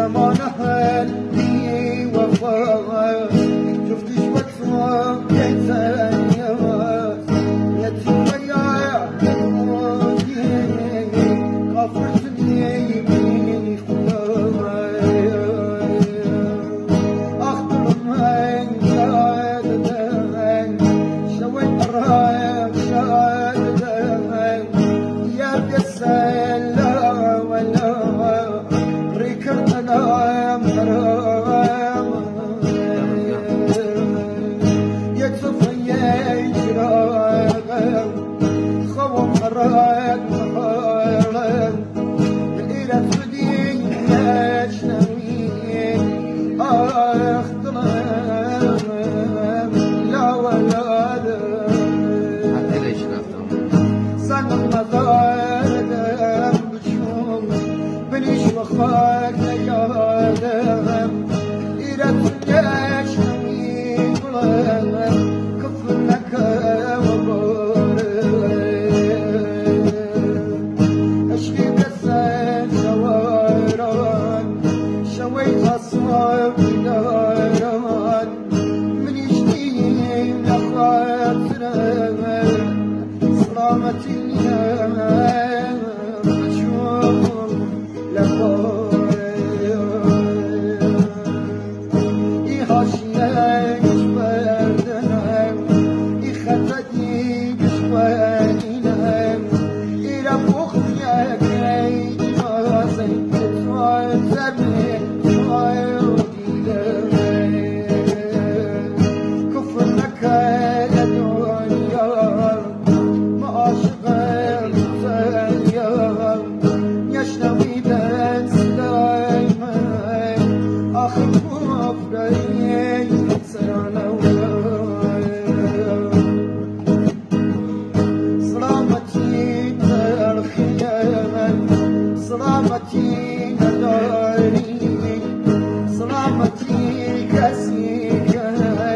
زمان حلی وفا شفتش بطرم يتنياس يتويا يتمودي غفرتني يميني خلاي أخطر من شاددين شويت الرايق شاددين يا بيسلا ولا ركرتنا مرام يتصفي يجراغ خوم حراك محارك إلى فدين يشنوين أخطرام لا ولا حتى ليش رفتم صنع مضاردم بشوم بنيش وخاك يادم إلى تنياش نوين بلام كفر لك وبارك أشكي بسان شواران شويت أصحاب داران من يشتيم لخاطران سلامتي بشوم لخاطران يهاشيك شبردنم يخطدي بشوانينم إلى بخيك يجازي تتوازمي كفر لك لدنيا ما أشغل ثانية يشتوي بس دايما آخر مفرين سنة سلامتي الخيام سلامتي داري سلامتي كسيكا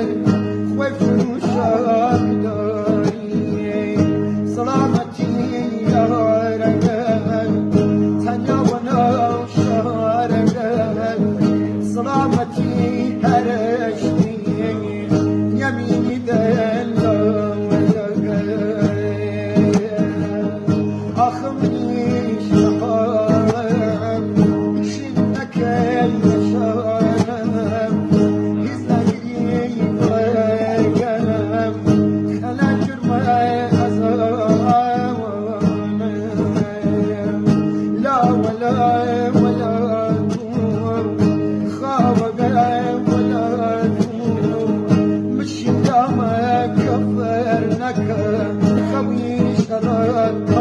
وفروشا داري سلامتي يا رجال تنيا ونوشا رجال سلامتي هرشتي يميني دلا ولقال أخمني شحام شنك الشام يزايدي ويقام خلا جرمي أزام لا ولا ولا دور خاوة ولا دور مش دامك كفرنك خوي شرطك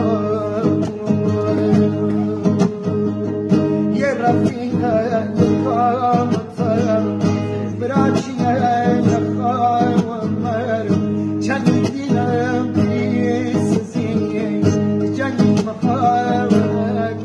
يا رفيقة يا قامتها براتي يا خاومر جنينا بيسزين جني محاولك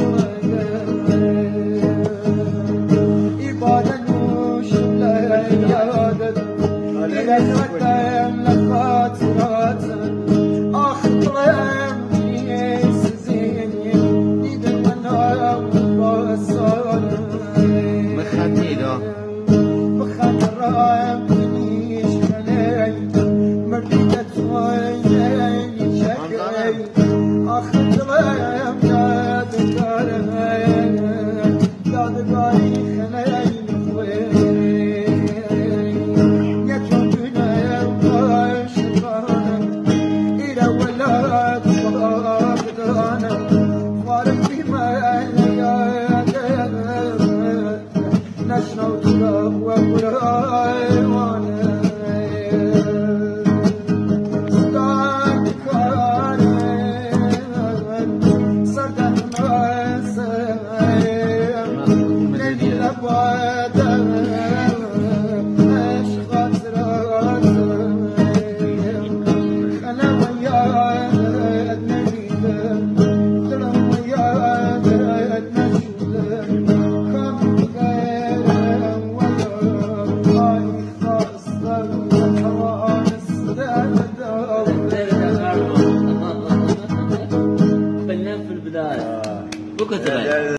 إبادة نوش لا يادت إلى الوطن لخاطرات أخطرم بيسزين إذا المنام بصار مخطي ده بخان الرام بنيش خلي مرديدة ويني شكلي أخطرم يا دكاري يا دكاري خلي خوي يا جنبنا يا واشقان إلى ولاد وابدانا فارق بما يا نشنو تراب وقراي وانا صداك كاري صدق ناسي ليلي الأبواد أشغال راسي أنا وياك نجد ترى وياك نجد